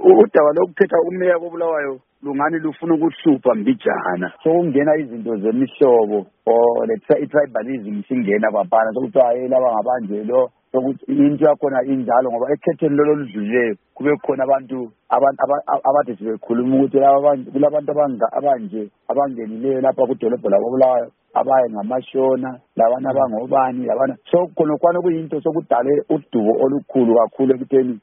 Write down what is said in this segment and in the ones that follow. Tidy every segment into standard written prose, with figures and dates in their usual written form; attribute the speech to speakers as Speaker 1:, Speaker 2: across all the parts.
Speaker 1: udaba lokukhetha umeya koBulawayo lungani lufuna ukuhlupha mbijana sokungena izinto zemihlobo letha i-tribalism singena baphana sokuthiwa hey laba ngabanje lo sokuthi into yakhona injalo ngoba ekhetheni lolo ludlulileyo kube khona abantu abade sibekhuluma ukuthi kulabantu abanje abangenileyo lapha kudolobho lakoBulawayo abaye ngamashona labana abangobani labana so khonokwana kuyinto sokudale udubo olukhulu kakhulu ekutheni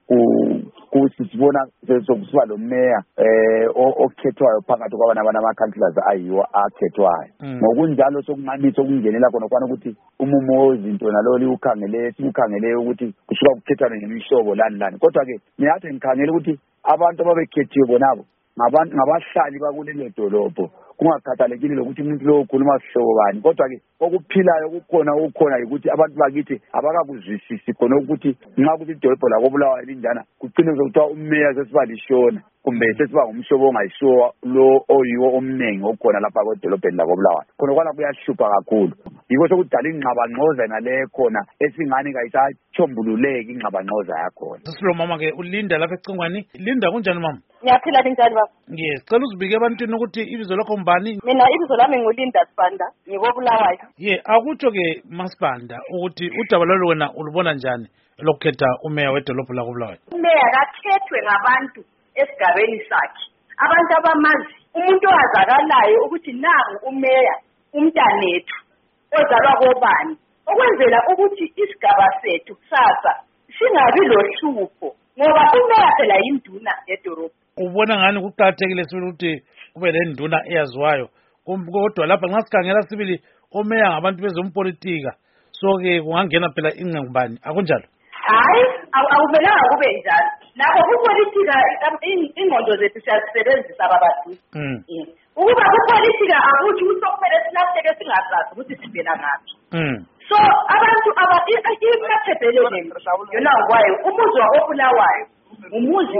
Speaker 1: kusibona sokusiba lo meya okhethwayo phakathi kwabana ama-councillors ayiwo akhethwayo ngokunjalo sokungani sokungenela khonokwana ukuthi umumo wezinto nalolu sikukhangele ukuthi kusuka kukhethwane ngemihlobo lani lani kodwa-ke ngiyathi ngikhangele ukuthi abantu ababekhethiwe bonabo ngabahlali bakulelo dolobho kungakhathalekile lokuthi umuntu lo ukhuluma sihlobo bani kodwa-ke okuphilayo kukhona ukuthi abantu bakithi abakakuzwisisi khona ukuthi nxa kuthi idolobho lakoBulawayo linjana kucine kuthiwa umeya sesiba lishona kumbe sesiba ngumhlobo ongayisiwo lo oyiwo omningi okhona lapha kwedolobheni lakoBulawayo khonokwana kuyahlupha kakhulu yiko sokudala ingxabangxoza naleyo khona esingani kayisatshombululeki ingxabangxoza yakhona.
Speaker 2: Sisilo mama-ke uLinda lapha ecingweni. Linda kunjani mama?
Speaker 3: Ngiyaphila linjani baba?
Speaker 2: Yes, cela uzibike ebantwini ukuthi ibizo lakho mbani?
Speaker 3: Mina ibizo lami nguLinda Sibanda, ngikoBulawayo.
Speaker 2: Akutsho-ke Masibanda ukuthi udaba lolu wena ulubona njani lokukhetha umeya wedolobho lakoBulawayo?
Speaker 3: Umeya kakhethwe ngabantu esigabeni sakhe. Abantu abamazi, umuntu owazakalayo ukuthi nangu umeya umntanethu ozalwa kobani. Okwenzela ukuthi isigaba sethu kusasa singabi lohlupho ngoba umeya phela yinduna yedolobho.
Speaker 2: Ubona ngani kuqakathekile sibili ukuthi kube lenduna eyaziwayo kodwa lapha nxa sikhangela sibili omeya ngabantu bezompolitika so-ke kungangena phela ingqengubani akunjalo?
Speaker 3: Hayi, akumelanga kube njalo. Lapho kupolitika ingqondo zethu siyazisebenzisa babadu. Ukuba kupolitika akuthi usokumele silahleke singazazi ukuthi sivela ngaphi. So abantu imathebheleleni yona kwayo umuzi wakoBulawayo umuzi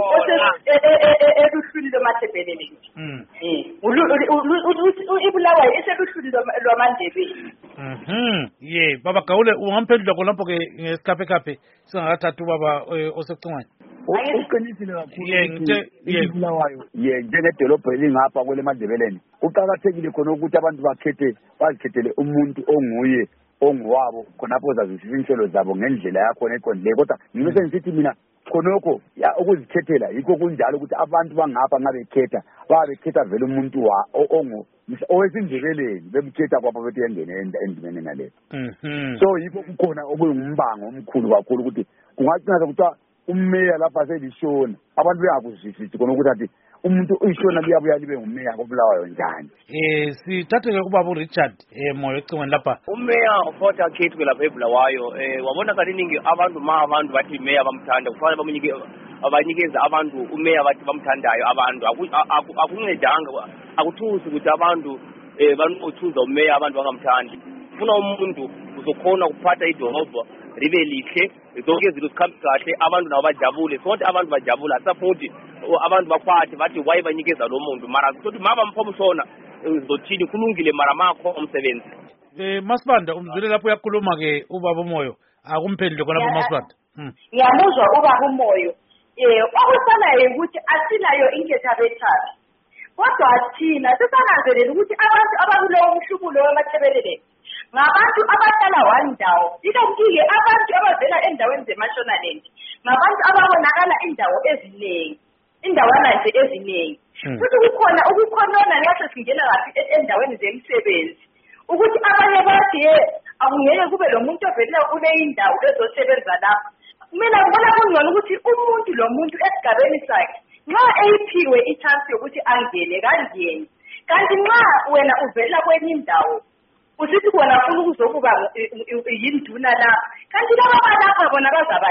Speaker 3: eluhlwini lwamathebheleleni. iBulawayo iseluhlwini lwamaNdebele.
Speaker 2: Baba Gawule ungamphendula khonapho-ke ngesikhaphekaphe singakathathi ubaba osecingweni.
Speaker 1: Uqinisile kakhulu iBulawayo njengedolobho elingapha kwele eMandebeleni kuqakathekile khona ukuthi abantu bazikhethele umuntu onguye onguwabo khonapho ozazwisisa inhlelo zabo ngendlela yakhona eqondileyo kodwa ngime sengisithi mina khonokho ukuzikhethela yikho kunjalo ukuthi abantu bangapha ngabekhetha babekhetha vele umuntu owesindebeleni bemkhetha kwapho bethi yengene endimeni naleyo. So yikho kukhona okuyingumbango omkhulu kakhulu ukuthi kungacina kuthiwa umeya lapha selishona abantu bengakuzwisisi khona ukuthi athi umuntu uyishona liyabuya libe ngumeya koBulawayo njani.
Speaker 2: Sithathe-ke ubaba uRichard Moyo ecingweni lapha.
Speaker 4: Umeya ofothi akhethwe lapha eBulawayo wabona kaningi abantu bathi meya bamthanda kufanele abanikeza abantu umeya bathi bamthandayo abantu akuncedanga akuthusi ukuthi abantu banothuza umeya abantu bangamthandi. Ufuna umuntu uzokhona ukuphatha idolobho libe lihle zonke izinto zikhambe kahle abantu nabo bajabule sonke abantu bajabula safuthi abantu baphathe bathi waye banikeza lo muntu mara ukuthi mama mphomshona uzothini kulungile mara makho umsebenzi.
Speaker 2: Masibanda umzwile lapho uyakhuluma-ke ubaba uMoyo akumphendule khonapho Masibanda.
Speaker 3: Ngiyamuzwa ubaba uMoyo. Okusanayo ukuthi asinayo inketha bethathu kodwa thina sisananzelela ukuthi abantu abakulowo mhlubulo wemathebeleleni ngabantu abahlala wandawo ikakhulu abantu abavela endaweni zeMashonaland ngabantu ababonakala indawana nje eziningi futhi kukhona ukukhonona nxa singena laphi endaweni zemisebenzi ukuthi abanye bathi akungeke kube lo muntu ovela kule indawo ezosebenza lapha. Mina ngibona kungcono ukuthi umuntu lo muntu esigabeni sakhe nxa eyiphiwe i-chance yokuthi angene kangene kanti nxa wena uvela kwenye indawo usithi bona ufuna ukuzokuba yinduna lapha kanti laba balapha bona bazaba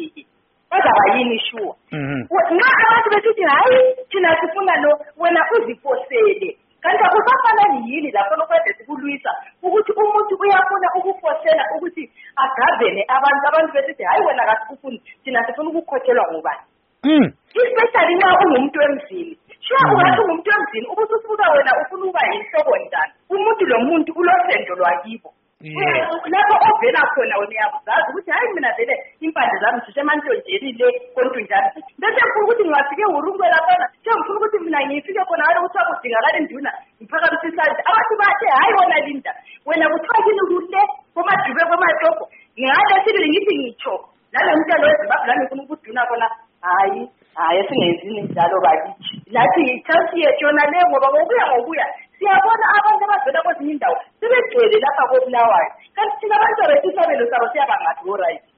Speaker 3: yini sure. Nxa abantu besithi hayi thina sifuna lo wena uzifosele kanti akusafana yini lapho lokwenza sikulwisa ukuthi umuntu uyafuna ukufosela ukuthi agavene abantu besithi hayi wena kasikufuni thina sifuna ukukhokhelwa ngubani. Especially nxa ungumuntu emzini sure ungathi ungumuntu emzini ubususuka wena ufuna ukuba yinhloko njani umuntu lo muntu ulosendo lwakibo lapho ovela khona wena uyazazi ukuthi hayi mina vele impande zami zisemantonjeni le kontunjani bese ngifuna ukuthi ngingafike urumwe laphana ngifuna ukuthi mina ngifike khona ngale ukuthi akudingakala induna ngiphakamise isandla abantu bathe hayi wona Linda wena kuthakile kuhle komadube kwamatopo ngale sibili ngithi ngitsho nalo mntwana weZimbabwe lami ngifuna ukuduna khona hayi esingezini njalo bakithi lathi i-chance yethu yona le ngoba ngokuya siyabona abantu abavela kwezinye indawo sebegcwele lapha koBulawayo kanti thina abantu abesisabelo sabo siyabangathi alright